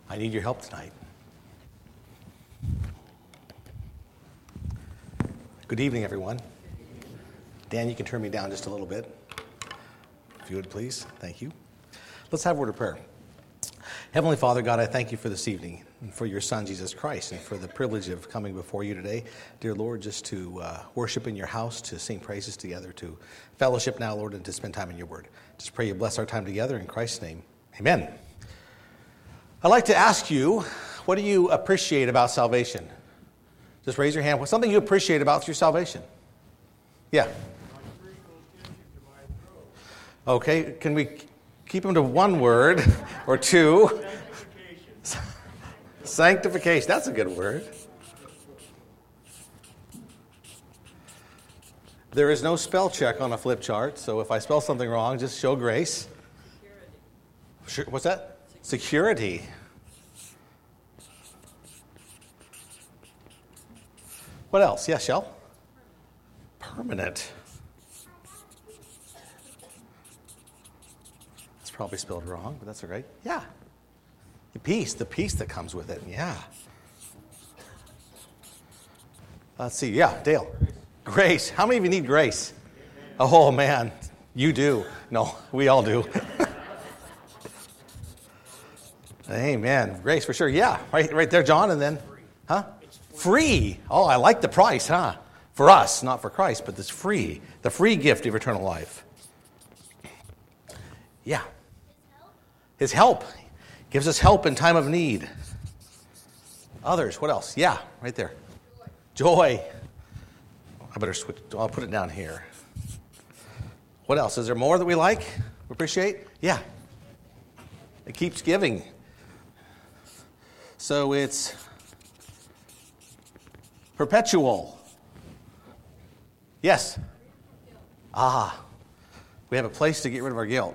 I need your help tonight. Good evening, everyone. Dan, you can turn me down just a little bit, if you would, please. Thank you. Let's have a word of prayer. Heavenly Father, God, I thank you for this evening and for your Son, Jesus Christ, and for the privilege of coming before you today, dear Lord, just to worship in your house, to sing praises together, to fellowship now, Lord, and to spend time in your word. Just pray you bless our time together in Christ's name. Amen. I'd like to ask you, what do you appreciate about salvation? Just raise your hand. What's something you appreciate about your salvation? Yeah. Okay, can we keep them to one word or two? Sanctification. That's a good word. There is no spell check on a flip chart, so if I spell something wrong, just show grace. Security. What's that? Security. What else? Yes, Shell? Permanent. It's probably spelled wrong, but that's all right. Yeah. The peace that comes with it. Yeah. Let's see. Yeah, Dale. Grace. How many of you need grace? Oh, man. You do. No, we all do. Amen. Grace for sure. Yeah, right there, John. And then, free. Oh, I like the price, huh? For us, not for Christ, but this free. The free gift of eternal life. Yeah. His help. Gives us help in time of need. Others. What else? Yeah, right there. Joy. I better switch. I'll put it down here. What else? Is there more that we like? Appreciate? Yeah. It keeps giving. So it's perpetual. Yes. We have a place to get rid of our guilt.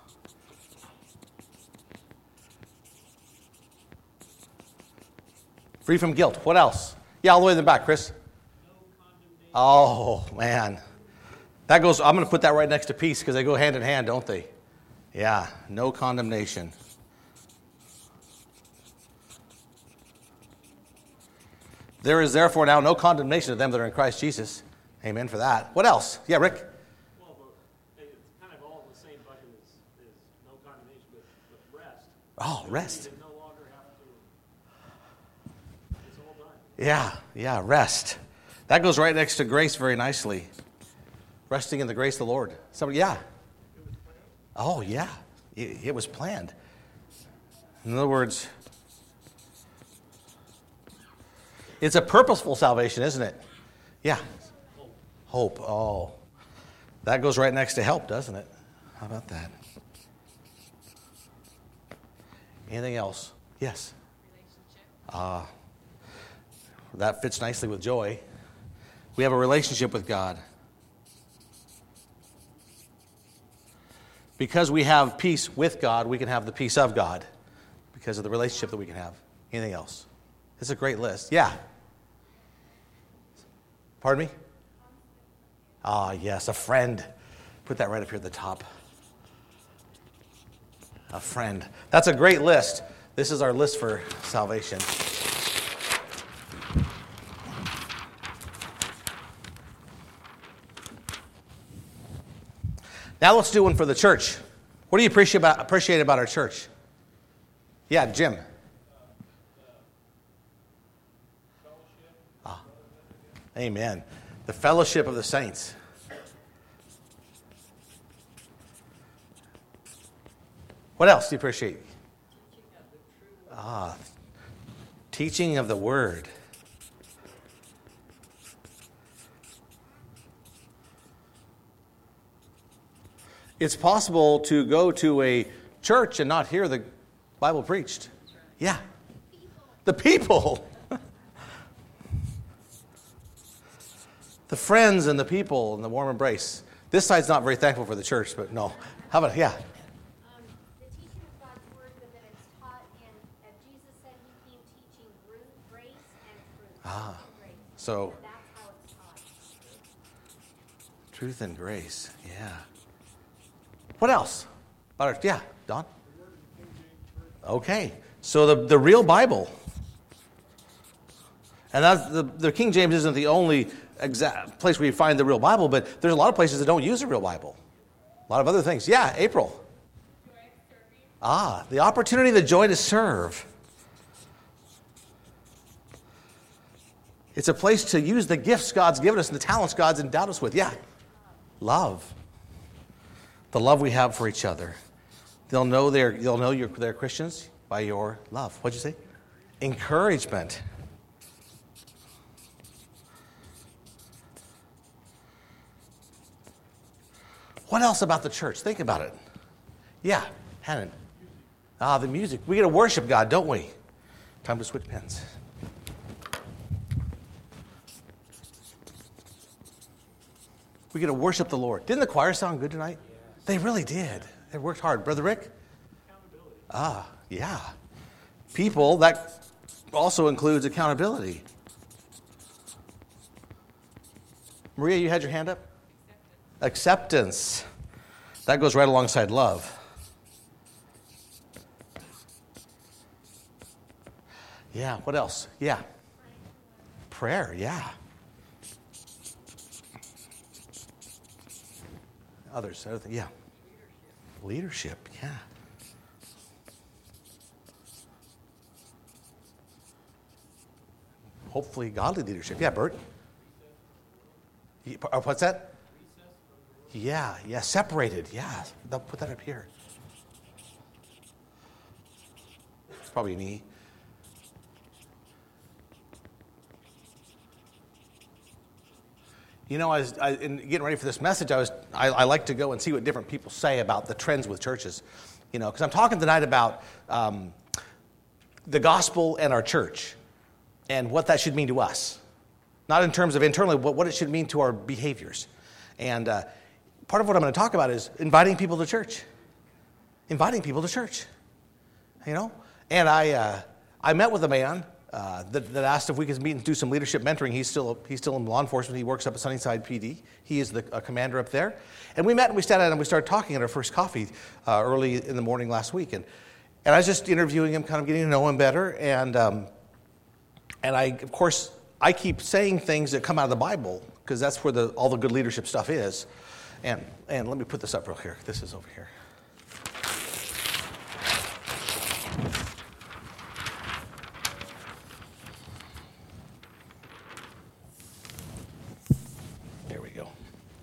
Free from guilt. What else? Yeah, all the way in the back, Chris. Oh, man. That goes, I'm going to put that right next to peace because they go hand in hand, don't they? Yeah, no condemnation. There is therefore now no condemnation to them that are in Christ Jesus. Amen for that. What else? Yeah, Rick? Well, it's kind of all in the same bucket as no condemnation, but rest. Oh, rest. You no longer have to, it's all done. Yeah, rest. That goes right next to grace very nicely. Resting in the grace of the Lord. Somebody, yeah. Oh, yeah. It was planned. In other words, it's a purposeful salvation, isn't it? Yeah. Hope. Oh. That goes right next to help, doesn't it? How about that? Anything else? Yes. Relationship. That fits nicely with joy. We have a relationship with God. Because we have peace with God, we can have the peace of God. Because of the relationship that we can have. Anything else? It's a great list. Yeah. Pardon me? Yes, a friend. Put that right up here at the top. A friend. That's a great list. This is our list for salvation. Now let's do one for the church. What do you appreciate about our church? Yeah, Jim. Amen. The fellowship of the saints. What else do you appreciate? Teaching of the word. It's possible to go to a church and not hear the Bible preached. Yeah. The people. The friends and the people and the warm embrace. This side's not very thankful for the church, but no. How about, yeah. The teaching of God's word, but that it's taught in, as Jesus said, he came teaching grace and truth. So That's how it's taught. truth and grace, yeah. What else? Yeah, Don? Okay. So the real Bible, and that's the King James isn't the only exact place where you find the real Bible, but there's a lot of places that don't use the real Bible. A lot of other things. Yeah, April. The opportunity, the joy to serve. It's a place to use the gifts God's given us and the talents God's endowed us with. Yeah. Love. The love we have for each other. They'll know they're Christians by your love. What'd you say? Encouragement. What else about the church? Think about it. Yeah, Hannon. The music. We get to worship God, don't we? Time to switch pens. We get to worship the Lord. Didn't the choir sound good tonight? Yes. They really did. They worked hard. Brother Rick? Accountability. Yeah. People, that also includes accountability. Maria, you had your hand up? Acceptance. That goes right alongside love. Yeah, what else? Yeah. Prayer, yeah. Others, yeah. Leadership, yeah. Hopefully godly leadership. Yeah, Bert? What's that? Yeah, separated, yeah. They'll put that up here. It's probably an E. You know, in getting ready for this message, I like to go and see what different people say about the trends with churches. You know, because I'm talking tonight about the gospel and our church and what that should mean to us. Not in terms of internally, but what it should mean to our behaviors. And part of what I'm going to talk about is inviting people to church. Inviting people to church. You know? And I met with a man that asked if we could meet and do some leadership mentoring. He's still in law enforcement. He works up at Sunnyside PD. He is a commander up there. And we met and we sat down and we started talking at our first coffee early in the morning last week. And I was just interviewing him, kind of getting to know him better. And of course, I keep saying things that come out of the Bible because that's where all the good leadership stuff is. And let me put this up real here. This is over here. There we go.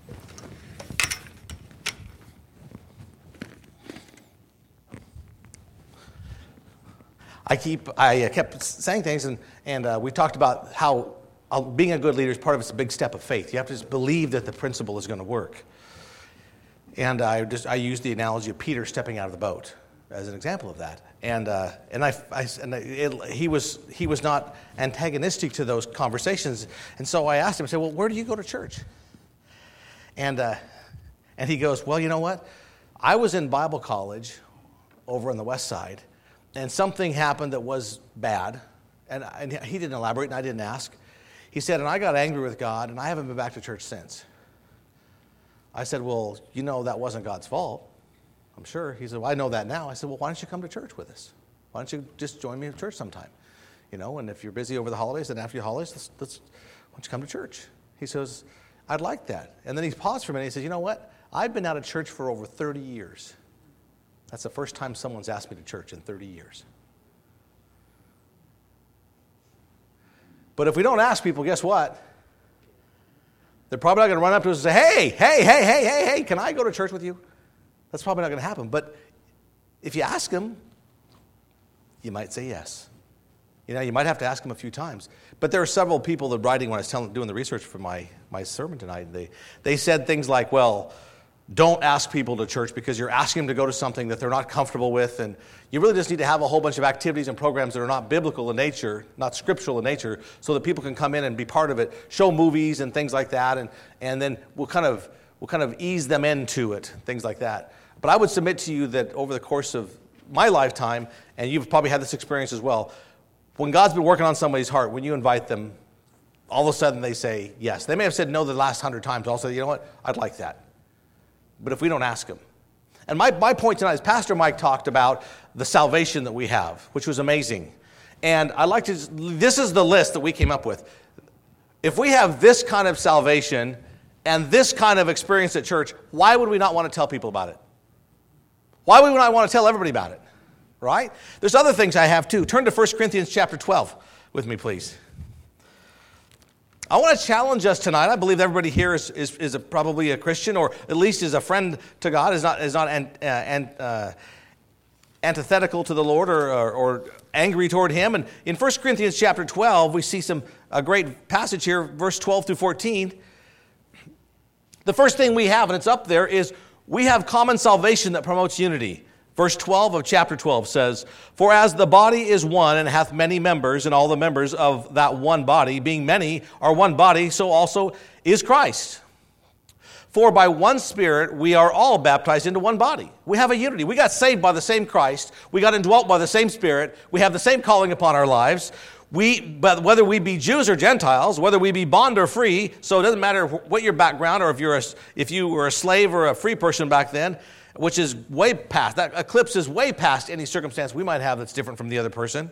I kept saying things, and we talked about how being a good leader is part of it's a big step of faith. You have to just believe that the principle is going to work. And I used the analogy of Peter stepping out of the boat as an example of that. He was not antagonistic to those conversations. And so I asked him, I said, well, where do you go to church? And he goes, well, you know what? I was in Bible college over on the west side, and something happened that was bad. And he didn't elaborate, and I didn't ask. He said, and I got angry with God, and I haven't been back to church since. I said, well, you know that wasn't God's fault, I'm sure. He said, well, I know that now. I said, well, why don't you come to church with us? Why don't you just join me at church sometime? You know, and if you're busy over the holidays, then after the holidays, why don't you come to church? He says, I'd like that. And then he paused for a minute. He says, you know what? I've been out of church for over 30 years. That's the first time someone's asked me to church in 30 years. But if we don't ask people, guess what? They're probably not going to run up to us and say, hey, can I go to church with you? That's probably not going to happen. But if you ask them, you might say yes. You know, you might have to ask them a few times. But there are several people that writing when I was doing the research for my sermon tonight. They said things like, well, don't ask people to church because you're asking them to go to something that they're not comfortable with, and you really just need to have a whole bunch of activities and programs that are not biblical in nature, not scriptural in nature, so that people can come in and be part of it, show movies and things like that, and then we'll kind of ease them into it, things like that. But I would submit to you that over the course of my lifetime, and you've probably had this experience as well, when God's been working on somebody's heart, when you invite them, all of a sudden they say yes. They may have said no the last 100 times. I'll say, you know what, I'd like that. But if we don't ask them, And my point tonight is Pastor Mike talked about the salvation that we have, which was amazing. And this is the list that we came up with. If we have this kind of salvation and this kind of experience at church, why would we not want to tell people about it? Why would we not want to tell everybody about it? Right? There's other things I have too. Turn to 1 Corinthians chapter 12 with me, please. I want to challenge us tonight. I believe everybody here is probably a Christian, or at least is a friend to God, is not antithetical to the Lord or angry toward Him. And in 1 Corinthians chapter 12, we see a great passage here, verse 12 through 14. The first thing we have, and it's up there, is we have common salvation that promotes unity. Verse 12 of chapter 12 says, "For as the body is one and hath many members, and all the members of that one body, being many, are one body, so also is Christ. For by one Spirit we are all baptized into one body." We have a unity. We got saved by the same Christ. We got indwelt by the same Spirit. We have the same calling upon our lives. But whether we be Jews or Gentiles, whether we be bond or free, so it doesn't matter what your background, or if you were a slave or a free person back then, which is way past, that eclipses way past any circumstance we might have that's different from the other person.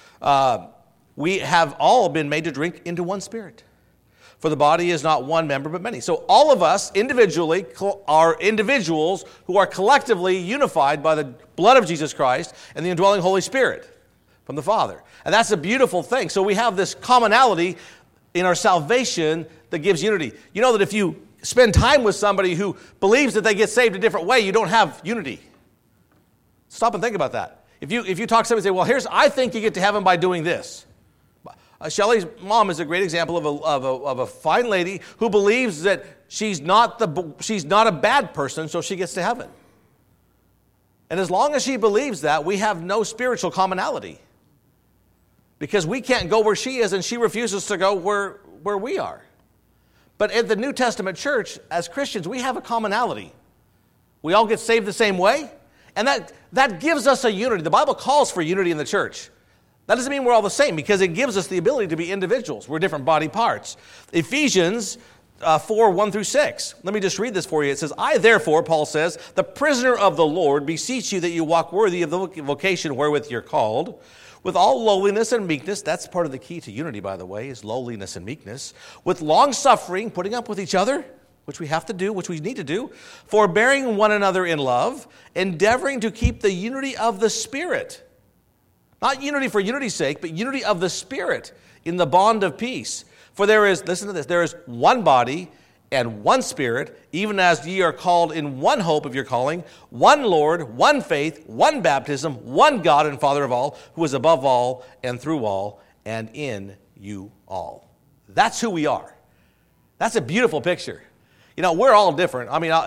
We have all been made to drink into one Spirit. For the body is not one member, but many. So all of us individually are individuals who are collectively unified by the blood of Jesus Christ and the indwelling Holy Spirit from the Father. And that's a beautiful thing. So we have this commonality in our salvation that gives unity. You know that if you spend time with somebody who believes that they get saved a different way, you don't have unity. Stop and think about that. If you talk to somebody and say, well, I think you get to heaven by doing this. Shelley's mom is a great example of a fine lady who believes that she's not a bad person, so she gets to heaven. And as long as she believes that, we have no spiritual commonality. Because we can't go where she is, and she refuses to go where we are. But at the New Testament church, as Christians, we have a commonality. We all get saved the same way, and that gives us a unity. The Bible calls for unity in the church. That doesn't mean we're all the same, because it gives us the ability to be individuals. We're different body parts. Ephesians 4, 1 through 6. Let me just read this for you. It says, "I therefore," Paul says, "the prisoner of the Lord, beseech you that you walk worthy of the vocation wherewith you're called, with all lowliness and meekness," that's part of the key to unity, by the way, is lowliness and meekness, "with long suffering," putting up with each other, which we have to do, which we need to do, "forbearing one another in love, endeavoring to keep the unity of the Spirit." Not unity for unity's sake, but unity of the Spirit in the bond of peace. "For there is," listen to this, "there is one body and one Spirit, even as ye are called in one hope of your calling, one Lord, one faith, one baptism, one God and Father of all, who is above all and through all and in you all." That's who we are. That's a beautiful picture. You know, we're all different. I mean,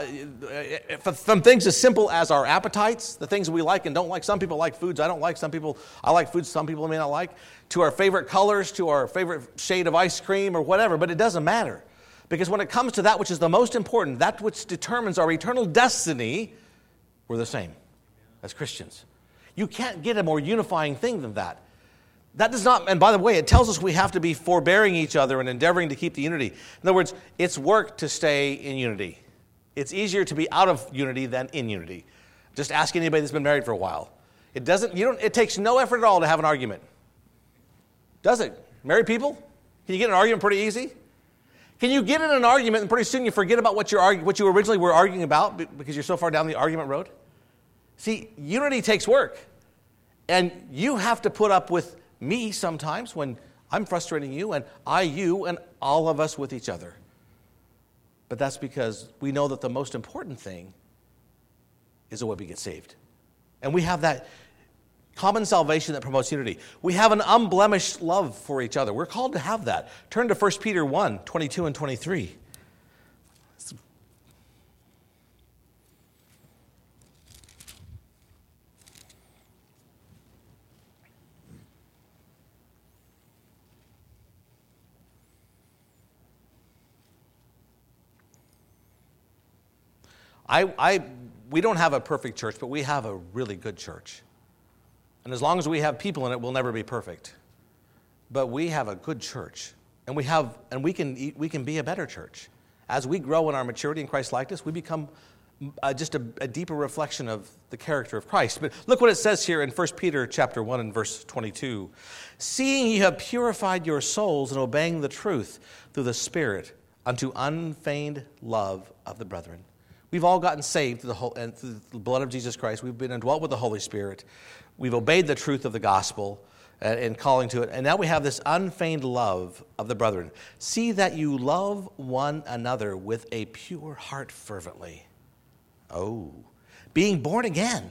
from things as simple as our appetites, the things we like and don't like. Some people like foods I don't like. I like foods some people may not like. To our favorite colors, to our favorite shade of ice cream or whatever. But it doesn't matter. Because when it comes to that which is the most important, that which determines our eternal destiny, we're the same as Christians. You can't get a more unifying thing than that. That does not, and by the way, it tells us we have to be forbearing each other and endeavoring to keep the unity. In other words, it's work to stay in unity. It's easier to be out of unity than in unity. Just ask anybody that's been married for a while. It takes no effort at all to have an argument. Does it? Married people? Can you get an argument pretty easy? Can you get in an argument and pretty soon you forget about what you originally were arguing about because you're so far down the argument road? See, unity takes work. And you have to put up with me sometimes when I'm frustrating you, and you, and all of us with each other. But that's because we know that the most important thing is the way we get saved. And we have that common salvation that promotes unity. We have an unblemished love for each other. We're called to have that. Turn to 1 Peter 1, 22 and 23. We don't have a perfect church, but we have a really good church. And as long as we have people in it, we'll never be perfect. But we have a good church, and we can be a better church. As we grow in our maturity in Christ's likeness, we become just a deeper reflection of the character of Christ. But look what it says here in 1 Peter chapter 1 and verse 22. Seeing you have purified your souls in obeying the truth through the Spirit unto unfeigned love of the brethren. We've all gotten saved through the blood of Jesus Christ. We've been indwelt with the Holy Spirit. We've obeyed the truth of the gospel and calling to it. And now we have this unfeigned love of the brethren. See that you love one another with a pure heart fervently. Oh, being born again.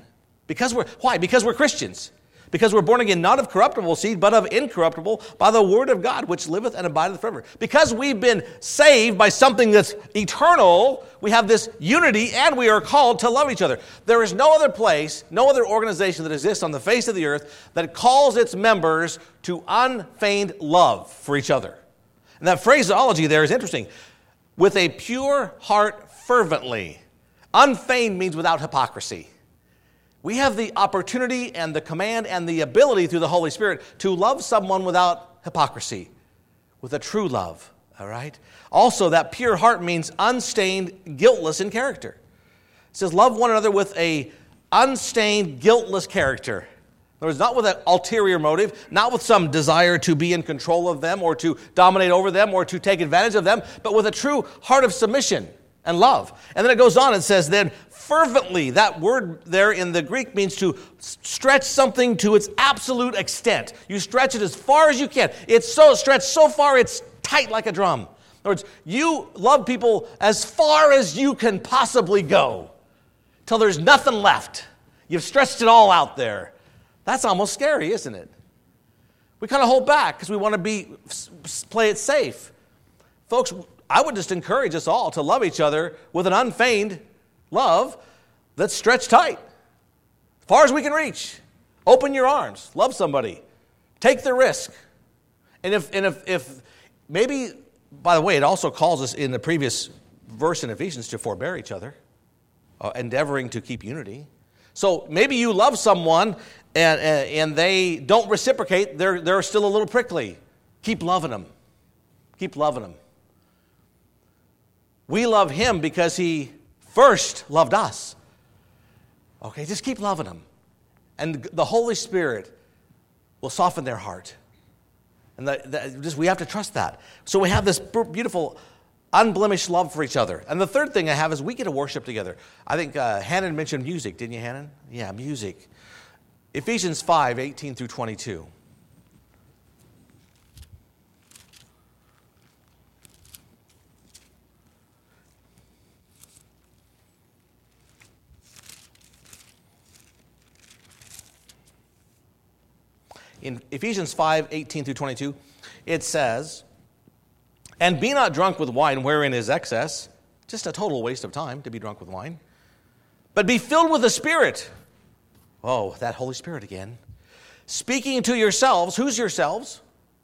Why? Because we're Christians. Because we're born again, not of corruptible seed, but of incorruptible, by the word of God, which liveth and abideth forever. Because we've been saved by something that's eternal, we have this unity, and we are called to love each other. There is no other place, no other organization that exists on the face of the earth that calls its members to unfeigned love for each other. And that phraseology there is interesting. With a pure heart fervently. Unfeigned means without hypocrisy. We have the opportunity and the command and the ability through the Holy Spirit to love someone without hypocrisy, with a true love, all right? Also, that pure heart means unstained, guiltless in character. It says, love one another with a unstained, guiltless character. In other words, not with an ulterior motive, not with some desire to be in control of them or to dominate over them or to take advantage of them, but with a true heart of submission and love. And then it goes on and says, then fervently, that word there in the Greek means to stretch something to its absolute extent. You stretch it as far as you can. It's so stretched so far it's tight like a drum. In other words, you love people as far as you can possibly go till there's nothing left. You've stretched it all out there. That's almost scary, isn't it? We kind of hold back because we want to play it safe. Folks, I would just encourage us all to love each other with an unfeigned love that's stretched tight, as far as we can reach. Open your arms. Love somebody. Take the risk. And if maybe, by the way, it also calls us in the previous verse in Ephesians to forbear each other, endeavoring to keep unity. So maybe you love someone and they don't reciprocate. They're still a little prickly. Keep loving them. Keep loving them. We love him because he first loved us. Okay, just keep loving them. And the Holy Spirit will soften their heart. And we have to trust that. So we have this beautiful, unblemished love for each other. And the third thing I have is we get to worship together. I think Hannon mentioned music, didn't you, Hannon? Yeah, music. Ephesians 5, 18 through 22. In Ephesians 5, 18 through 22, it says, and be not drunk with wine wherein is excess, just a total waste of time to be drunk with wine, but be filled with the Spirit. Oh, that Holy Spirit again. Speaking to yourselves, who's yourselves?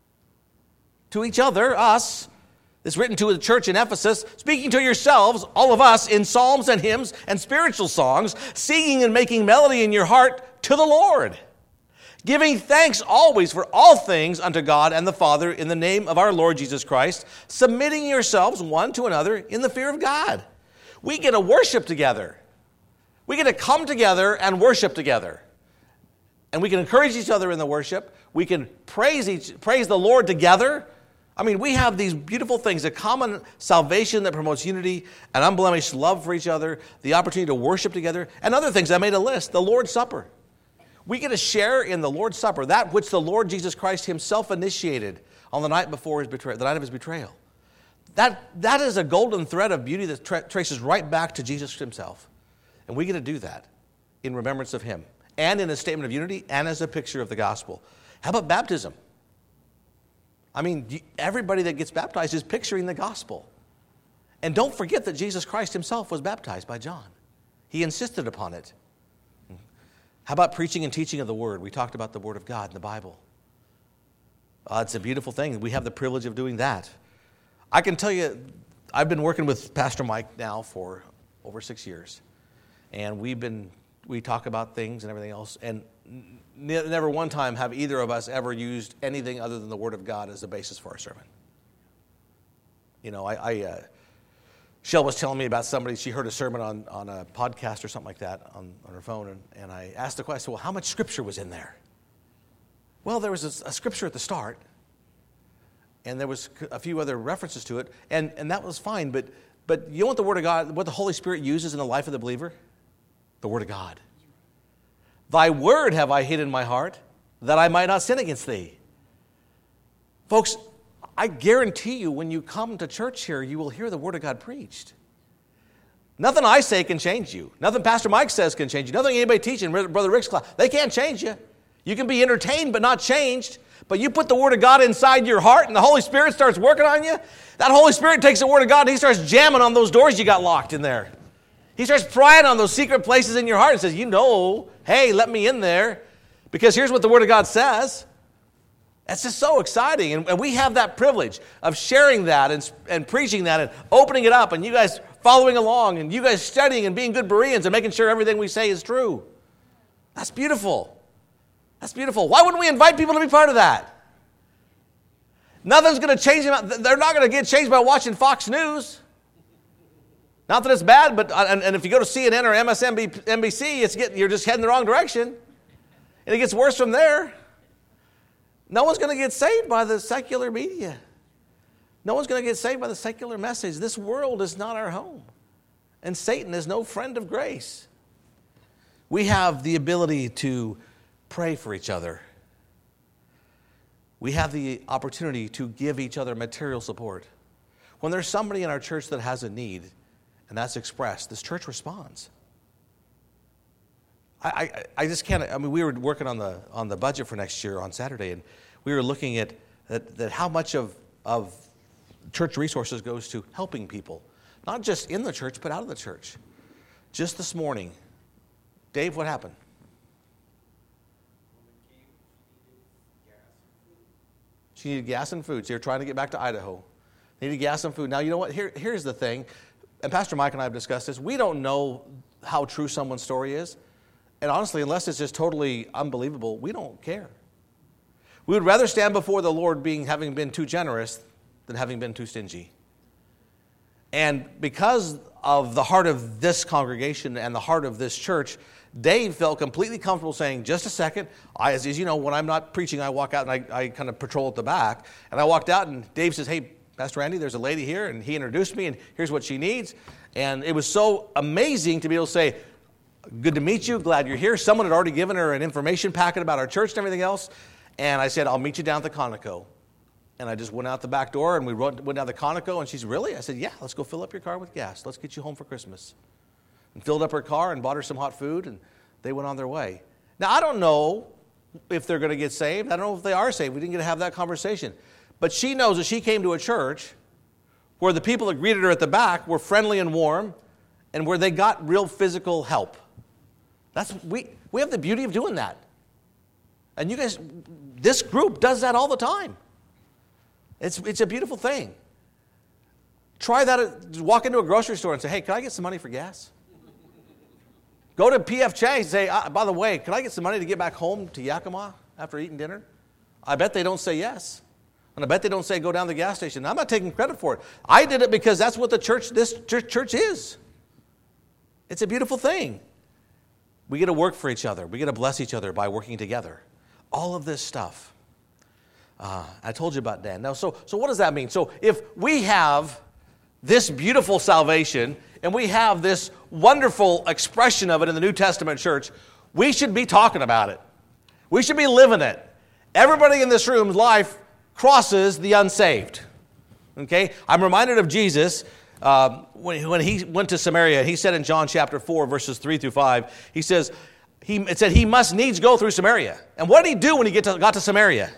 To each other, us. It's written to the church in Ephesus, speaking to yourselves, all of us, in psalms and hymns and spiritual songs, singing and making melody in your heart to the Lord, giving thanks always for all things unto God and the Father in the name of our Lord Jesus Christ, submitting yourselves one to another in the fear of God. We get to worship together. We get to come together and worship together. And we can encourage each other in the worship. We can praise the Lord together. I mean, we have these beautiful things, a common salvation that promotes unity, an unblemished love for each other, the opportunity to worship together, and other things. I made a list, the Lord's Supper. We get to share in the Lord's Supper, that which the Lord Jesus Christ himself initiated on the night before his betrayal, the night of his betrayal. That is a golden thread of beauty that traces right back to Jesus himself. And we get to do that in remembrance of him, and in a statement of unity, and as a picture of the gospel. How about baptism? I mean, everybody that gets baptized is picturing the gospel. And don't forget that Jesus Christ himself was baptized by John. He insisted upon it. How about preaching and teaching of the Word? We talked about the Word of God in the Bible. It's a beautiful thing. We have the privilege of doing that. I can tell you, I've been working with Pastor Mike now for over 6 years. And we talk about things and everything else. And never one time have either of us ever used anything other than the Word of God as the basis for our sermon. You know, Shell was telling me about somebody, she heard a sermon on a podcast or something like that on her phone, and I asked the question, well, how much scripture was in there? Well, there was a scripture at the start, and there was a few other references to it, and that was fine, but you know what the Word of God, what the Holy Spirit uses in the life of the believer? The Word of God. Thy word have I hid in my heart, that I might not sin against thee. Folks, I guarantee you when you come to church here, you will hear the Word of God preached. Nothing I say can change you. Nothing Pastor Mike says can change you. Nothing anybody teaching, Brother Rick's class, they can't change you. You can be entertained but not changed. But you put the Word of God inside your heart and the Holy Spirit starts working on you. That Holy Spirit takes the Word of God and He starts jamming on those doors you got locked in there. He starts prying on those secret places in your heart and says, hey, let me in there. Because here's what the Word of God says. That's just so exciting. And we have that privilege of sharing that and preaching that and opening it up and you guys following along and you guys studying and being good Bereans and making sure everything we say is true. That's beautiful. That's beautiful. Why wouldn't we invite people to be part of that? Nothing's going to change them. They're not going to get changed by watching Fox News. Not that it's bad, but and if you go to CNN or MSNBC, you're just heading the wrong direction. And it gets worse from there. No one's going to get saved by the secular media. No one's going to get saved by the secular message. This world is not our home. And Satan is no friend of grace. We have the ability to pray for each other. We have the opportunity to give each other material support. When there's somebody in our church that has a need, and that's expressed, this church responds. I just can't. I mean, we were working on the budget for next year on Saturday, and we were looking at how much of church resources goes to helping people, not just in the church but out of the church. Just this morning, Dave, what happened? She needed gas and food. So you're trying to get back to Idaho. Needed gas and food. Now you know what? Here's the thing, and Pastor Mike and I have discussed this. We don't know how true someone's story is. And honestly, unless it's just totally unbelievable, we don't care. We would rather stand before the Lord having been too generous than having been too stingy. And because of the heart of this congregation and the heart of this church, Dave felt completely comfortable saying, just a second. As you know, when I'm not preaching, I walk out and I kind of patrol at the back. And I walked out and Dave says, hey, Pastor Randy, there's a lady here. And he introduced me and here's what she needs. And it was so amazing to be able to say, good to meet you. Glad you're here. Someone had already given her an information packet about our church and everything else. And I said, I'll meet you down at the Conoco. And I just went out the back door and we went down the Conoco. And she's, really? I said, yeah, let's go fill up your car with gas. Let's get you home for Christmas. And filled up her car and bought her some hot food. And they went on their way. Now, I don't know if they're going to get saved. I don't know if they are saved. We didn't get to have that conversation. But she knows that she came to a church where the people that greeted her at the back were friendly and warm and where they got real physical help. We have the beauty of doing that. And you guys, this group does that all the time. It's a beautiful thing. Try that. Walk into a grocery store and say, hey, can I get some money for gas? Go to PF Chang's and say, by the way, can I get some money to get back home to Yakima after eating dinner? I bet they don't say yes. And I bet they don't say go down to the gas station. I'm not taking credit for it. I did it because that's what this church is. It's a beautiful thing. We get to work for each other. We get to bless each other by working together. All of this stuff. I told you about Dan. Now, so what does that mean? So if we have this beautiful salvation and we have this wonderful expression of it in the New Testament church, we should be talking about it. We should be living it. Everybody in this room's life crosses the unsaved. Okay? I'm reminded of Jesus when he went to Samaria. He said in John chapter 4, verses 3 through 5, he says, it said he must needs go through Samaria. And what did he do when he got to Samaria?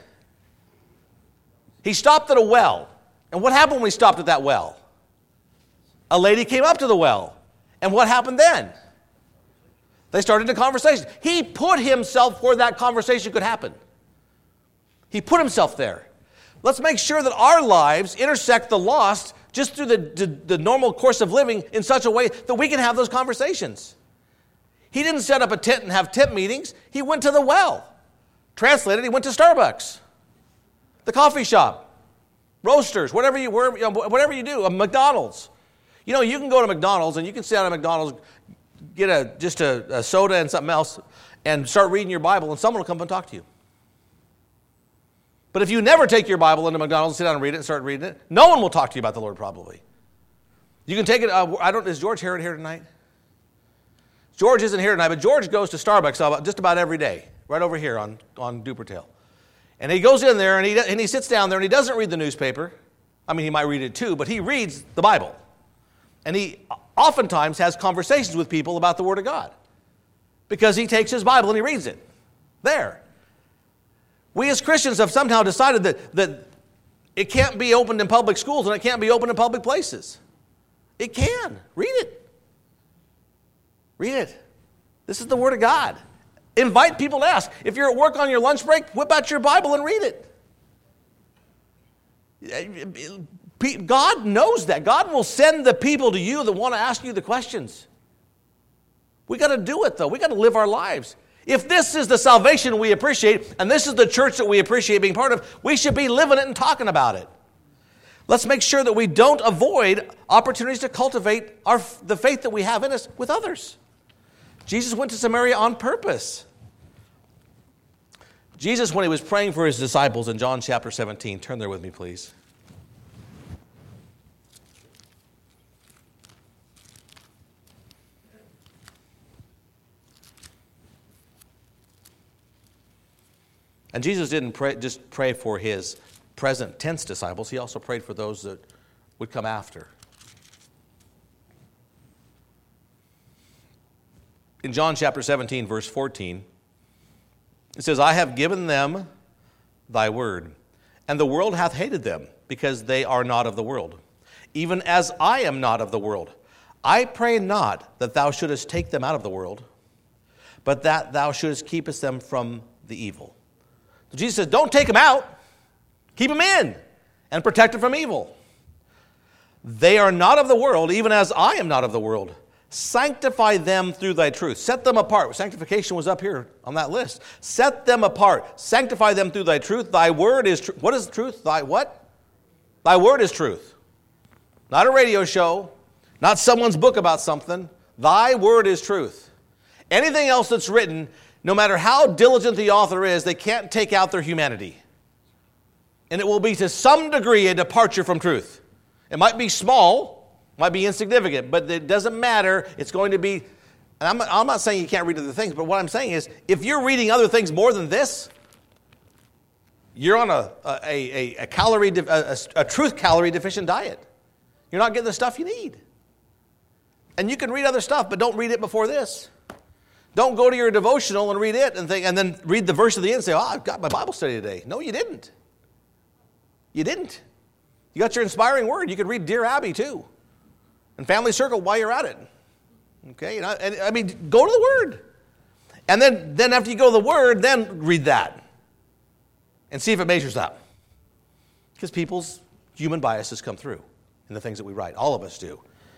He stopped at a well. And what happened when he stopped at that well? A lady came up to the well. And what happened then? They started a conversation. He put himself where that conversation could happen. He put himself there. Let's make sure that our lives intersect the lost just through the normal course of living in such a way that we can have those conversations. He didn't set up a tent and have tent meetings. He went to the well. Translated, he went to Starbucks, the coffee shop, Roasters, whatever you do, McDonald's. You know, you can go to McDonald's and you can sit down at McDonald's, get just a soda and something else, and start reading your Bible, and someone will come and talk to you. But if you never take your Bible into McDonald's and sit down and read it and start reading it, no one will talk to you about the Lord probably. You can take it, is George Herod here tonight? George isn't here tonight, but George goes to Starbucks just about every day, right over here on Dupertail. And he goes in there and he sits down there and he doesn't read the newspaper. I mean, he might read it too, but he reads the Bible. And he oftentimes has conversations with people about the Word of God because he takes his Bible and he reads it there. We as Christians have somehow decided that it can't be opened in public schools and it can't be opened in public places. It can. Read it. Read it. This is the Word of God. Invite people to ask. If you're at work on your lunch break, whip out your Bible and read it. God knows that. God will send the people to you that want to ask you the questions. We got to do it, though. We got to live our lives. If this is the salvation we appreciate, and this is the church that we appreciate being part of, we should be living it and talking about it. Let's make sure that we don't avoid opportunities to cultivate the faith that we have in us with others. Jesus went to Samaria on purpose. Jesus, when he was praying for his disciples in John chapter 17, turn there with me, please. And Jesus didn't just pray for his present tense disciples. He also prayed for those that would come after. In John chapter 17, verse 14, it says, I have given them thy word, and the world hath hated them, because they are not of the world, even as I am not of the world. I pray not that thou shouldest take them out of the world, but that thou shouldest keepest them from the evil. So Jesus says, don't take them out. Keep them in and protect them from evil. They are not of the world, even as I am not of the world. Sanctify them through thy truth. Set them apart. Sanctification was up here on that list. Set them apart. Sanctify them through thy truth. Thy word is truth. What is truth? Thy what? Thy word is truth. Not a radio show. Not someone's book about something. Thy word is truth. Anything else that's written, no matter how diligent the author is, they can't take out their humanity. And it will be to some degree a departure from truth. It might be small, might be insignificant, but it doesn't matter. It's going to be, and I'm not saying you can't read other things, but what I'm saying is, if you're reading other things more than this, you're on a truth calorie deficient diet. You're not getting the stuff you need. And you can read other stuff, but don't read it before this. Don't go to your devotional and read it and then read the verse at the end and say, I've got my Bible study today. No, you didn't. You didn't. You got your inspiring word. You could read Dear Abby too. And Family Circle while you're at it. Okay? I mean, go to the Word. And then after you go to the Word, then read that. And see if it measures up. Because people's human biases come through in the things that we write. All of us do.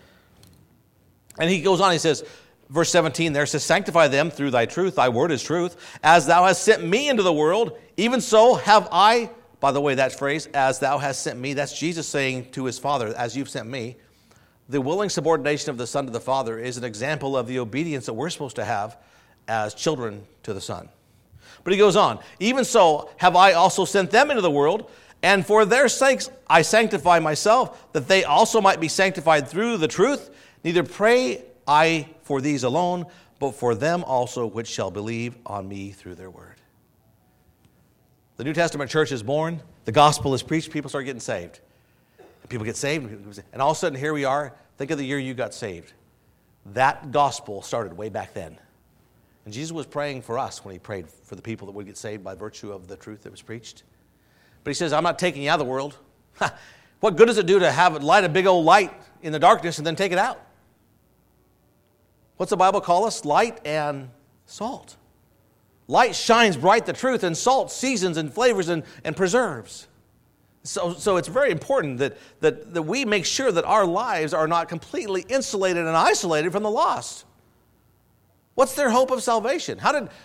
And he goes on, he says, verse 17 there says, sanctify them through thy truth. Thy word is truth. As thou hast sent me into the world, even so have I. By the way, that phrase, as thou hast sent me, that's Jesus saying to his Father, as you've sent me. The willing subordination of the Son to the Father is an example of the obedience that we're supposed to have as children to the Son. But he goes on, even so have I also sent them into the world, and for their sakes I sanctify myself, that they also might be sanctified through the truth. Neither pray I for these alone, but for them also which shall believe on me through their word. The New Testament church is born, the gospel is preached, people start getting saved. And people get saved, and all of a sudden here we are. Think of the year you got saved. That gospel started way back then. And Jesus was praying for us when he prayed for the people that would get saved by virtue of the truth that was preached. But he says, I'm not taking you out of the world. What good does it do to have it light a big old light in the darkness and then take it out? What's the Bible call us? Light and salt. Light shines bright the truth, and salt seasons and flavors and preserves. So it's very important that we make sure that our lives are not completely insulated and isolated from the lost. What's their hope of salvation?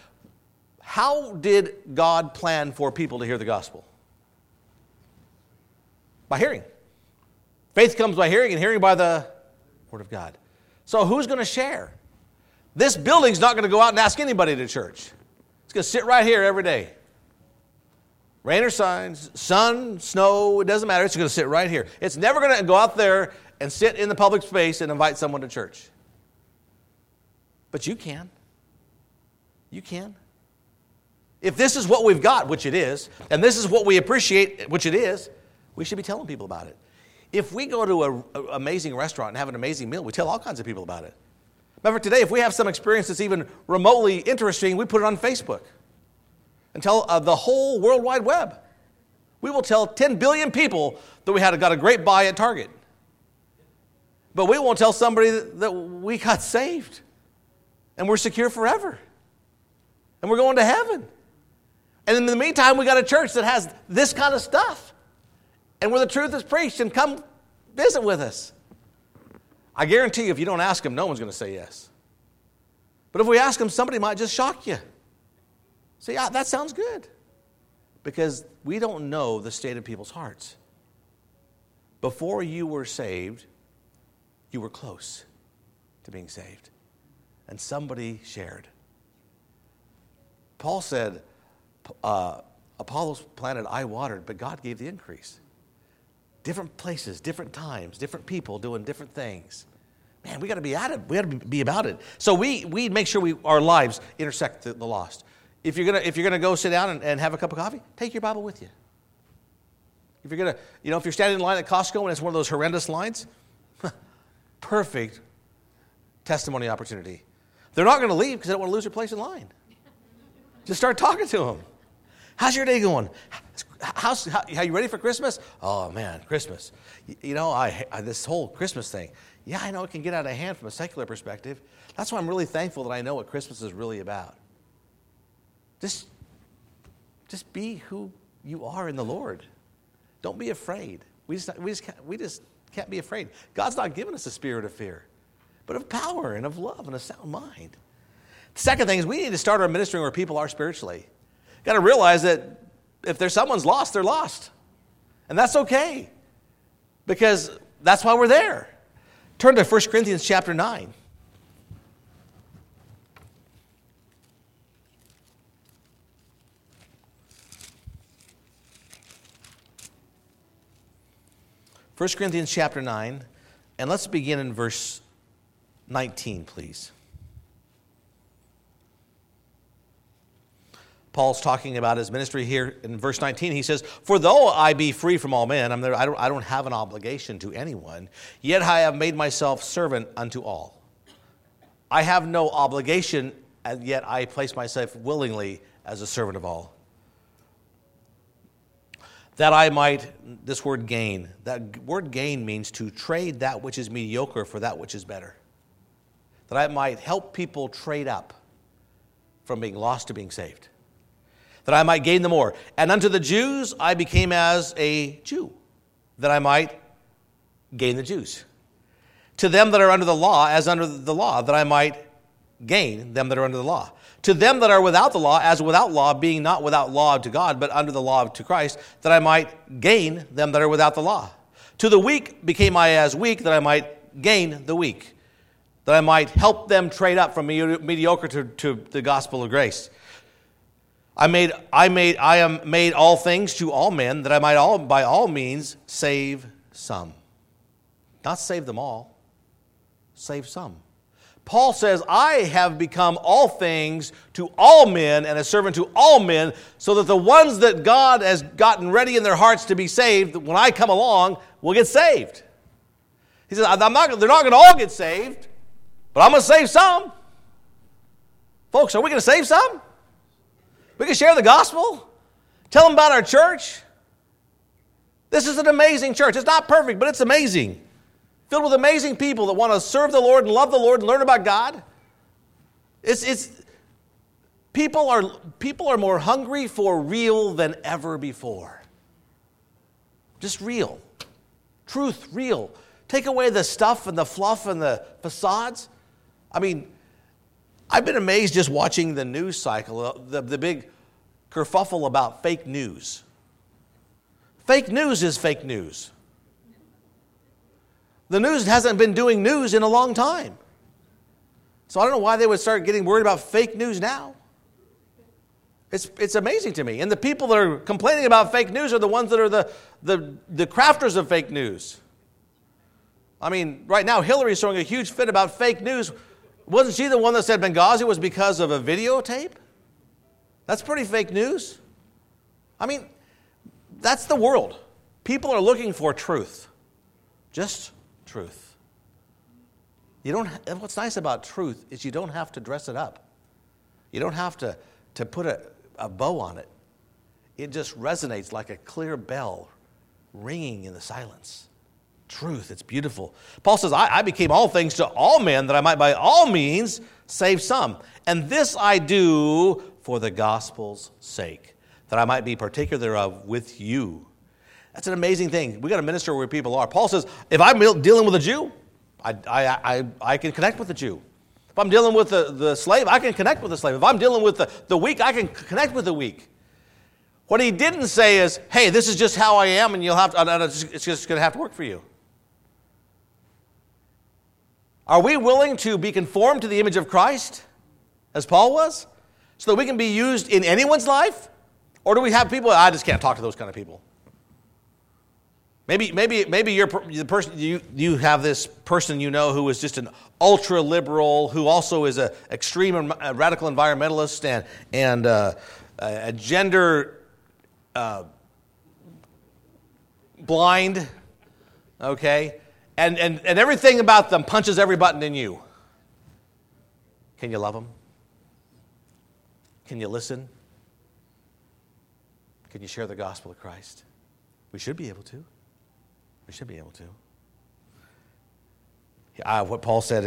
How did God plan for people to hear the gospel? By hearing. Faith comes by hearing, and hearing by the Word of God. So who's going to share? This building's not going to go out and ask anybody to church. It's going to sit right here every day. Rain or sun, snow, it doesn't matter. It's going to sit right here. It's never going to go out there and sit in the public space and invite someone to church. But you can. You can. If this is what we've got, which it is, and this is what we appreciate, which it is, we should be telling people about it. If we go to an amazing restaurant and have an amazing meal, we tell all kinds of people about it. Remember, today, if we have some experience that's even remotely interesting, we put it on Facebook and tell the whole World Wide Web. We will tell 10 billion people that we got a great buy at Target. But we won't tell somebody that we got saved and we're secure forever. And we're going to heaven. And in the meantime, we got a church that has this kind of stuff. And where the truth is preached, and come visit with us. I guarantee you, if you don't ask them, no one's going to say yes. But if we ask them, somebody might just shock you. Say, yeah, that sounds good. Because we don't know the state of people's hearts. Before you were saved, you were close to being saved. And somebody shared. Paul said, Apollos planted, I watered, but God gave the increase. Different places, different times, different people doing different things. Man, we got to be at it. We got to be about it. So we make sure our lives intersect the lost. If you're gonna go sit down and have a cup of coffee, take your Bible with you. If you're standing in line at Costco and it's one of those horrendous lines, perfect testimony opportunity. They're not going to leave because they don't want to lose their place in line. Just start talking to them. How's your day going? Are you ready for Christmas? Oh, man, Christmas. I this whole Christmas thing. Yeah, I know it can get out of hand from a secular perspective. That's why I'm really thankful that I know what Christmas is really about. Just be who you are in the Lord. Don't be afraid. We just can't be afraid. God's not given us a spirit of fear, but of power and of love and a sound mind. The second thing is we need to start our ministering where people are spiritually. Got to realize that if there's someone's lost, they're lost. And that's okay. Because that's why we're there. Turn to 1 Corinthians chapter 9. First Corinthians chapter 9, and let's begin in verse 19, please. Paul's talking about his ministry here in verse 19. He says, for though I be free from all men, I don't have an obligation to anyone, yet I have made myself servant unto all. I have no obligation, and yet I place myself willingly as a servant of all. That I might, this word gain, that word gain means to trade that which is mediocre for that which is better. That I might help people trade up from being lost to being saved. That I might gain the more. And unto the Jews I became as a Jew, that I might gain the Jews. To them that are under the law, as under the law, that I might gain them that are under the law. To them that are without the law, as without law, being not without law to God, but under the law to Christ, that I might gain them that are without the law. To the weak became I as weak, that I might gain the weak, that I might help them trade up from mediocre to the gospel of grace. I am made all things to all men, that I might by all means save some. Not save them all, save some. Paul says, I have become all things to all men and a servant to all men, so that the ones that God has gotten ready in their hearts to be saved, when I come along, will get saved. He says, they're not going to all get saved, but I'm going to save some. Folks, are we going to save some? We can share the gospel, tell them about our church. This is an amazing church. It's not perfect, but it's amazing. Filled with amazing people that want to serve the Lord and love the Lord and learn about God. People are more hungry for real than ever before. Just real. Truth, real. Take away the stuff and the fluff and the facades. I mean, I've been amazed just watching the news cycle, the big kerfuffle about fake news. Fake news is fake news. The news hasn't been doing news in a long time. So I don't know why they would start getting worried about fake news now. It's amazing to me. And the people that are complaining about fake news are the ones that are the crafters of fake news. I mean, right now, Hillary's throwing a huge fit about fake news. Wasn't she the one that said Benghazi was because of a videotape? That's pretty fake news. I mean, that's the world. People are looking for truth. Just truth. What's nice about truth is you don't have to dress it up. You don't have to put a bow on it. It just resonates like a clear bell ringing in the silence. Truth, it's beautiful. Paul says, I became all things to all men that I might by all means save some. And this I do for the gospel's sake, that I might be partaker thereof with you. That's an amazing thing. We got to minister where people are. Paul says, if I'm dealing with a Jew, I can connect with the Jew. If I'm dealing with the slave, I can connect with the slave. If I'm dealing with the weak, I can connect with the weak. What he didn't say is, hey, this is just how I am, and it's just going to have to work for you. Are we willing to be conformed to the image of Christ, as Paul was, so that we can be used in anyone's life? Or do we have people, I just can't talk to those kind of people? Maybe you're the person you have this person you know who is just an ultra liberal, who also is an extreme and radical environmentalist and a gender blind, okay, and everything about them punches every button in you. Can you love them? Can you listen? Can you share the gospel of Christ? We should be able to. We should be able to. What Paul said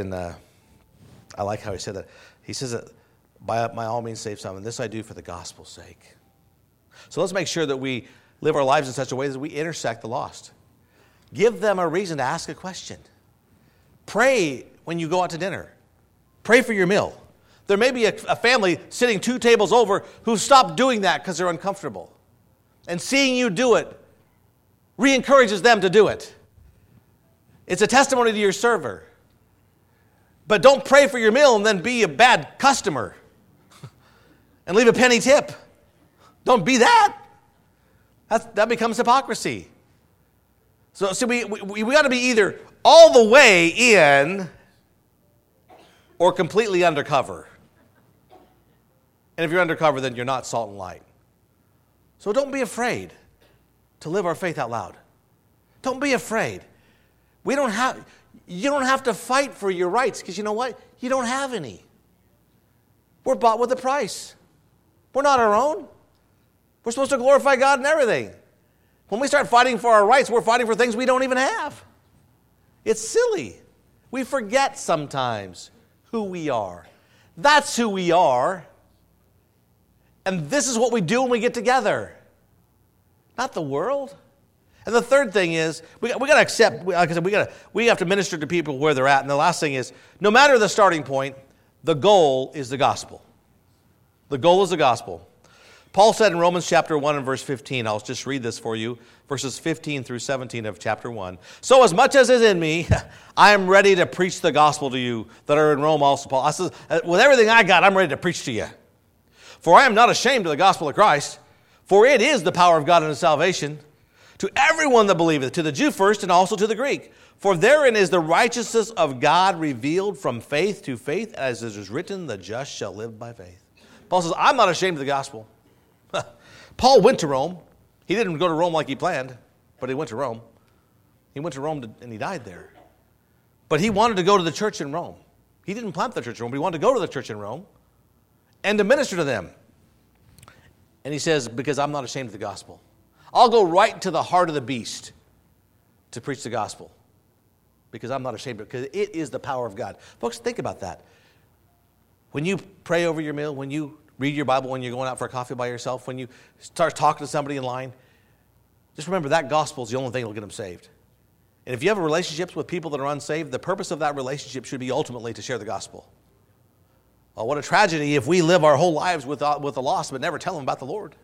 I like how he said that. He says that by all means save some, and this I do for the gospel's sake. So let's make sure that we live our lives in such a way that we intersect the lost. Give them a reason to ask a question. Pray when you go out to dinner. Pray for your meal. There may be a family sitting 2 tables over who stopped doing that because they're uncomfortable. And seeing you do it re-encourages them to do it. It's a testimony to your server. But don't pray for your meal and then be a bad customer and leave a penny tip. Don't be that. That becomes hypocrisy. So we got to be either all the way in or completely undercover. And if you're undercover, then you're not salt and light. So don't be afraid to live our faith out loud. Don't be afraid. You don't have to fight for your rights, because you know what? You don't have any. We're bought with a price. We're not our own. We're supposed to glorify God in everything. When we start fighting for our rights, we're fighting for things we don't even have. It's silly. We forget sometimes who we are. That's who we are. And this is what we do when we get together. Not the world. And the third thing is, we got to accept, like I said, we have to minister to people where they're at. And the last thing is, no matter the starting point, the goal is the gospel. The goal is the gospel. Paul said in Romans chapter 1 and verse 15, I'll just read this for you, verses 15 through 17 of chapter 1. So as much as is in me, I am ready to preach the gospel to you that are in Rome also. Paul, I says, with everything I got, I'm ready to preach to you. For I am not ashamed of the gospel of Christ, for it is the power of God unto salvation to everyone that believeth, to the Jew first and also to the Greek. For therein is the righteousness of God revealed from faith to faith, as it is written, the just shall live by faith. Paul says, I'm not ashamed of the gospel. Paul went to Rome. He didn't go to Rome like he planned, but he went to Rome. He went to Rome and he died there. But he wanted to go to the church in Rome. He didn't plant the church in Rome, but he wanted to go to the church in Rome and to minister to them. And he says, because I'm not ashamed of the gospel. I'll go right to the heart of the beast to preach the gospel. Because I'm not ashamed of it, because it is the power of God. Folks, think about that. When you pray over your meal, when you read your Bible, when you're going out for a coffee by yourself, when you start talking to somebody in line, just remember that gospel is the only thing that will get them saved. And if you have relationships with people that are unsaved, the purpose of that relationship should be ultimately to share the gospel. Oh, what a tragedy if we live our whole lives with the lost but never tell them about the Lord.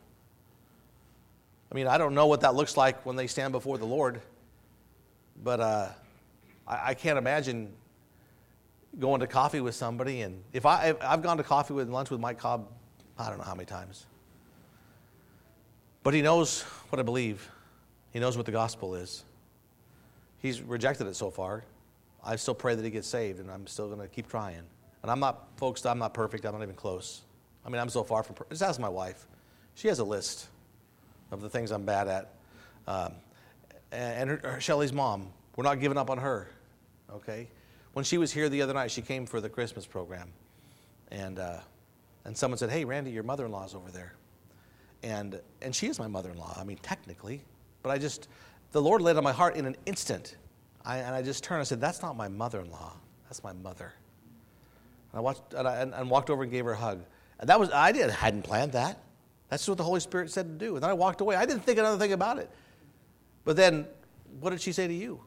I mean, I don't know what that looks like when they stand before the Lord, but I can't imagine going to coffee with somebody, and if I've gone to coffee with lunch with Mike Cobb, I don't know how many times. But he knows what I believe. He knows what the gospel is. He's rejected it so far. I still pray that he gets saved, and I'm still going to keep trying. And I'm not perfect. I'm not even close. I mean, I'm so far from just ask my wife. She has a list of the things I'm bad at. And Shelley's mom, we're not giving up on her, okay? When she was here the other night, she came for the Christmas program. And someone said, hey, Randy, your mother-in-law's over there. And she is my mother-in-law, I mean, technically. But the Lord laid on my heart in an instant. I just turned and said, that's not my mother-in-law. That's my mother. And I watched and walked over and gave her a hug. And I hadn't planned that. That's what the Holy Spirit said to do. And then I walked away. I didn't think another thing about it. But then, what did she say to you?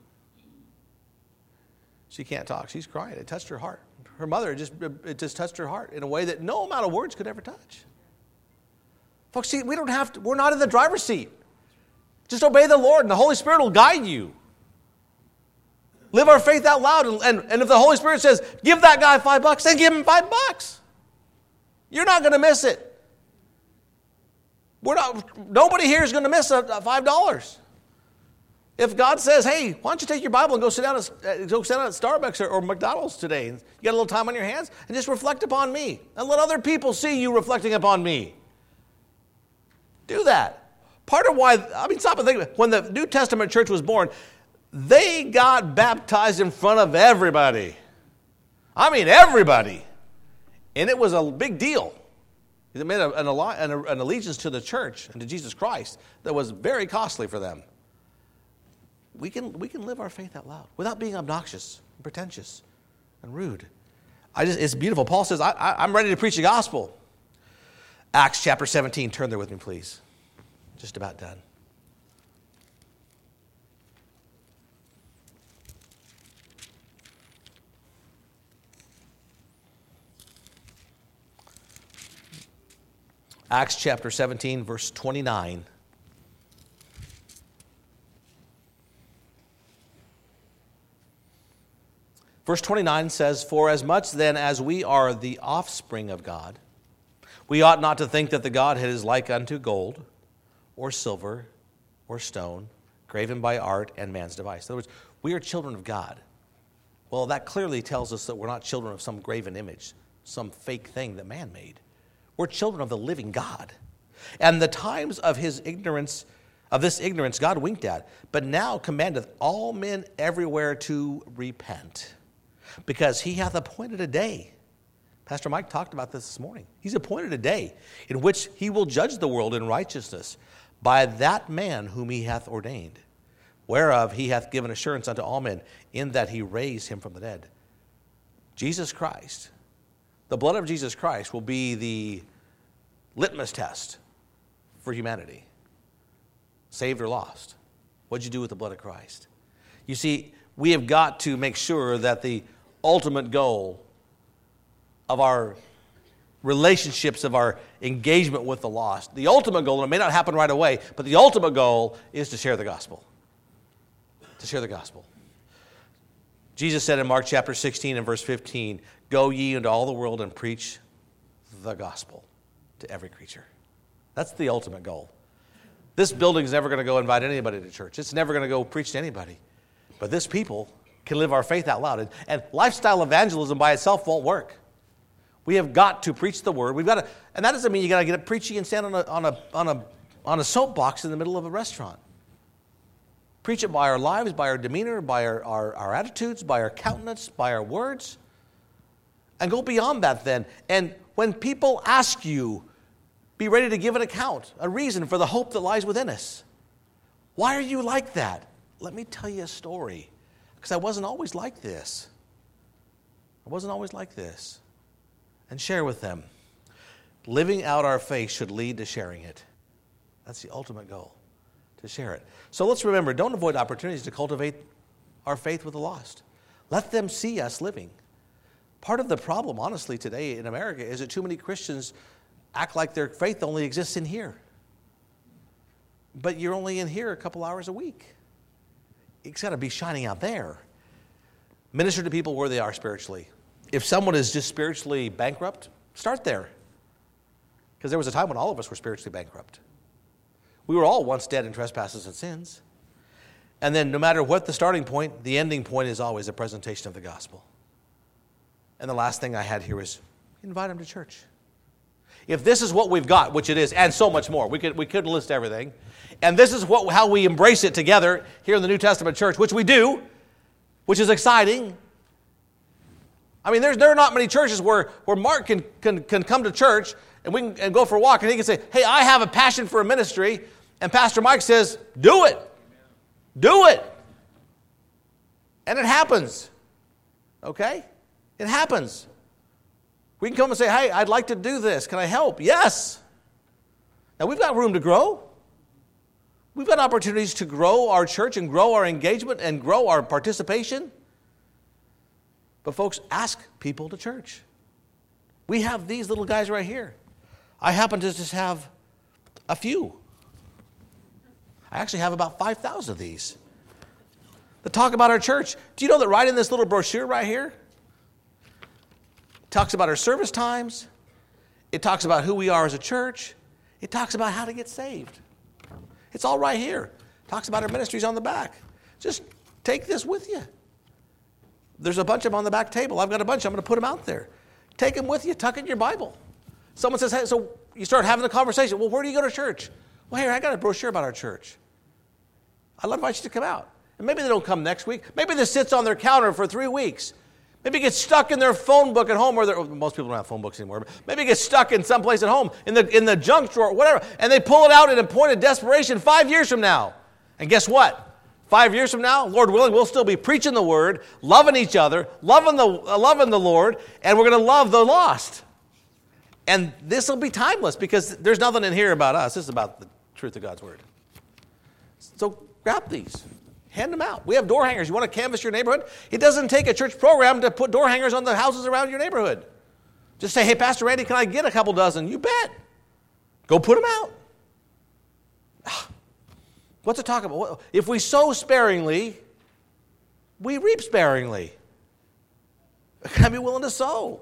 She can't talk. She's crying. It touched her heart. Her mother, it just touched her heart in a way that no amount of words could ever touch. Folks, see, we're not in the driver's seat. Just obey the Lord, and the Holy Spirit will guide you. Live our faith out loud, and if the Holy Spirit says, give that guy $5, then give him $5. You're not going to miss it. Nobody here is going to miss $5. If God says, hey, why don't you take your Bible and go sit down at Starbucks or McDonald's today, and you got a little time on your hands, and just reflect upon me, and let other people see you reflecting upon me. Do that. Part of why, stop and think about it. When the New Testament church was born, they got baptized in front of everybody. I mean, everybody. And it was a big deal. They made an allegiance to the church and to Jesus Christ that was very costly for them. We can live our faith out loud without being obnoxious, and pretentious, and rude. It's beautiful. Paul says, I'm ready to preach the gospel. Acts chapter 17. Turn there with me, please. Just about done. Acts chapter 17, verse 29. Verse 29 says, for as much then as we are the offspring of God, we ought not to think that the Godhead is like unto gold, or silver, or stone, graven by art and man's device. In other words, we are children of God. Well, that clearly tells us that we're not children of some graven image, some fake thing that man made. We're children of the living God. And the times of this ignorance, God winked at, but now commandeth all men everywhere to repent, because he hath appointed a day. Pastor Mike talked about this morning. He's appointed a day in which he will judge the world in righteousness by that man whom he hath ordained, whereof he hath given assurance unto all men, in that he raised him from the dead. Jesus Christ, the blood of Jesus Christ will be the litmus test for humanity. Saved or lost. What'd you do with the blood of Christ? You see, we have got to make sure that the ultimate goal of our relationships, of our engagement with the lost, the ultimate goal, and it may not happen right away, but the ultimate goal is to share the gospel. To share the gospel. Jesus said in Mark chapter 16 and verse 15, go ye into all the world and preach the gospel to every creature. That's the ultimate goal. This building is never going to go invite anybody to church. It's never going to go preach to anybody. But this people can live our faith out loud. And lifestyle evangelism by itself won't work. We have got to preach the word. We've got to, and that doesn't mean you got to get up preachy and stand on a soapbox in the middle of a restaurant. Preach it by our lives, by our demeanor, by our attitudes, by our countenance, by our words. And go beyond that then. And when people ask you, be ready to give an account, a reason for the hope that lies within us. Why are you like that? Let me tell you a story. Because I wasn't always like this. I wasn't always like this. And share with them. Living out our faith should lead to sharing it. That's the ultimate goal, to share it. So let's remember, don't avoid opportunities to cultivate our faith with the lost. Let them see us living. Part of the problem, honestly, today in America is that too many Christians act like their faith only exists in here. But you're only in here a couple hours a week. It's got to be shining out there. Minister to people where they are spiritually. If someone is just spiritually bankrupt, start there. Because there was a time when all of us were spiritually bankrupt. We were all once dead in trespasses and sins. And then no matter what the starting point, the ending point is always a presentation of the gospel. And the last thing I had here is invite them to church. If this is what we've got, which it is, and so much more, we could list everything, and this is how we embrace it together here in the New Testament church, which we do, which is exciting. I mean, there are not many churches where Mark can come to church and go for a walk, and he can say, hey, I have a passion for a ministry, and Pastor Mike says, do it. Do it. And it happens. Okay? It happens. We can come and say, hey, I'd like to do this. Can I help? Yes. Now, we've got room to grow. We've got opportunities to grow our church and grow our engagement and grow our participation. But folks, ask people to church. We have these little guys right here. I happen to just have a few. I actually have about 5,000 of these that talk about our church. Do you know that right in this little brochure right here, it talks about our service times, it talks about who we are as a church, it talks about how to get saved. It's all right here. It talks about our ministries on the back. Just take this with you. There's a bunch of them on the back table. I've got a bunch. I'm going to put them out there. Take them with you. Tuck it in your Bible. Someone says, hey, so you start having the conversation. Well, where do you go to church? Well, here, I got a brochure about our church. I'd love to invite you to come out. And maybe they don't come next week. Maybe this sits on their counter for 3 weeks. Maybe it gets stuck in their phone book at home, or most people don't have phone books anymore. But maybe it gets stuck in someplace at home, in the junk drawer, whatever. And they pull it out in a point of desperation 5 years from now. And guess what? 5 years from now, Lord willing, we'll still be preaching the word, loving each other, loving the Lord, and we're going to love the lost. And this will be timeless because there's nothing in here about us. This is about the truth of God's word. So grab these. Hand them out. We have door hangers. You want to canvass your neighborhood? It doesn't take a church program to put door hangers on the houses around your neighborhood. Just say, hey, Pastor Randy, can I get a couple dozen? You bet. Go put them out. What's it talk about? If we sow sparingly, we reap sparingly. Can I be willing to sow?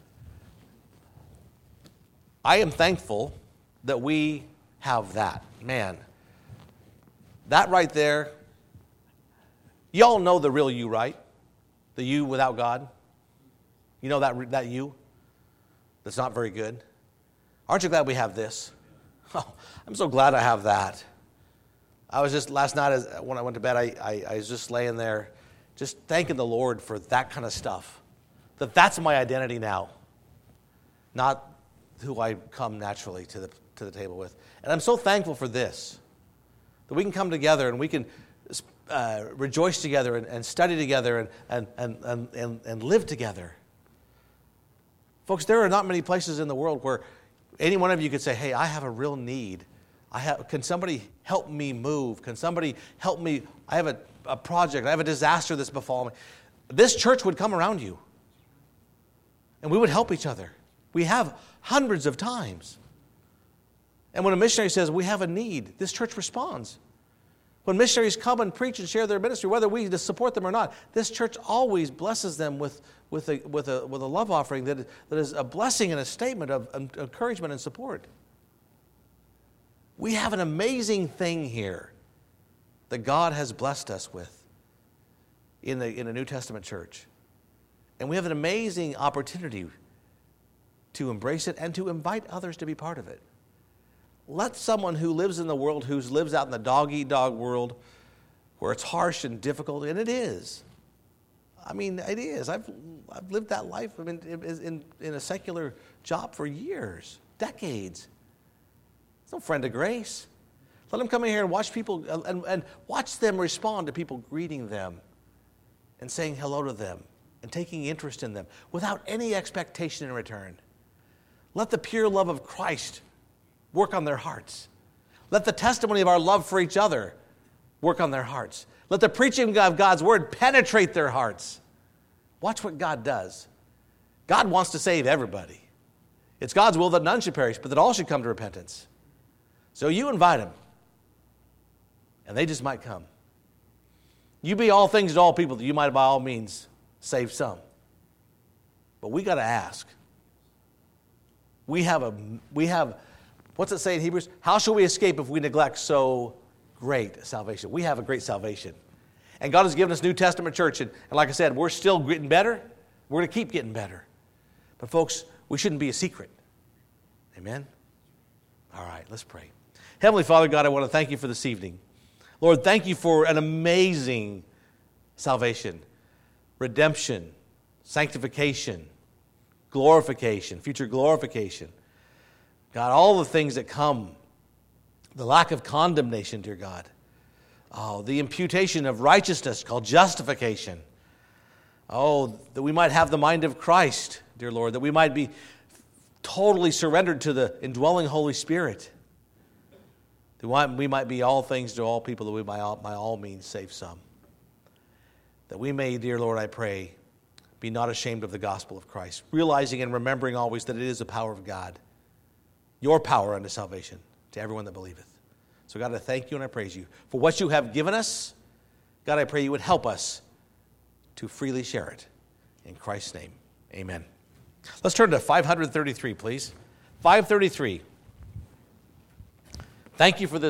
I am thankful that we have that. Man, that right there, y'all know the real you, right? The you without God. You know that you that's not very good? Aren't you glad we have this? Oh, I'm so glad I have that. I was just, last night when I went to bed, I was just laying there, just thanking the Lord for that kind of stuff. That's my identity now, not who I come naturally to the table with. And I'm so thankful for this, that we can come together and we can rejoice together and study together and live together. Folks, there are not many places in the world where any one of you could say, hey, I have a real need. Can somebody help me move? Can somebody help me? I have a project. I have a disaster that's befallen me. This church would come around you, and we would help each other. We have hundreds of times. And when a missionary says, we have a need, this church responds. When missionaries come and preach and share their ministry, whether we support them or not, this church always blesses them with a love offering that is a blessing and a statement of encouragement and support. We have an amazing thing here that God has blessed us with in a New Testament church. And we have an amazing opportunity to embrace it and to invite others to be part of it. Let someone who lives in the world, who lives out in the dog-eat-dog world, where it's harsh and difficult, and it is. I mean, it is. I've lived that life in a secular job for years, decades. It's no friend of grace. Let them come in here and watch people and watch them respond to people greeting them and saying hello to them and taking interest in them without any expectation in return. Let the pure love of Christ work on their hearts. Let the testimony of our love for each other work on their hearts. Let the preaching of God's word penetrate their hearts. Watch what God does. God wants to save everybody. It's God's will that none should perish, but that all should come to repentance. So you invite them, and they just might come. You be all things to all people that you might by all means save some. But we got to ask. We have, what's it say in Hebrews? How shall we escape if we neglect so great salvation? We have a great salvation. And God has given us New Testament church. And like I said, we're still getting better. We're going to keep getting better. But folks, we shouldn't be a secret. Amen? All right, let's pray. Heavenly Father, God, I want to thank you for this evening. Lord, thank you for an amazing salvation, redemption, sanctification, glorification, future glorification. God, all the things that come, the lack of condemnation, dear God. Oh, the imputation of righteousness called justification. Oh, that we might have the mind of Christ, dear Lord, that we might be totally surrendered to the indwelling Holy Spirit. That we might be all things to all people, that we by all means save some. That we may, dear Lord, I pray, be not ashamed of the gospel of Christ, realizing and remembering always that it is the power of God, your power unto salvation to everyone that believeth. So God, I thank you and I praise you for what you have given us. God, I pray you would help us to freely share it. In Christ's name, amen. Let's turn to 533, please. 533. Thank you for this.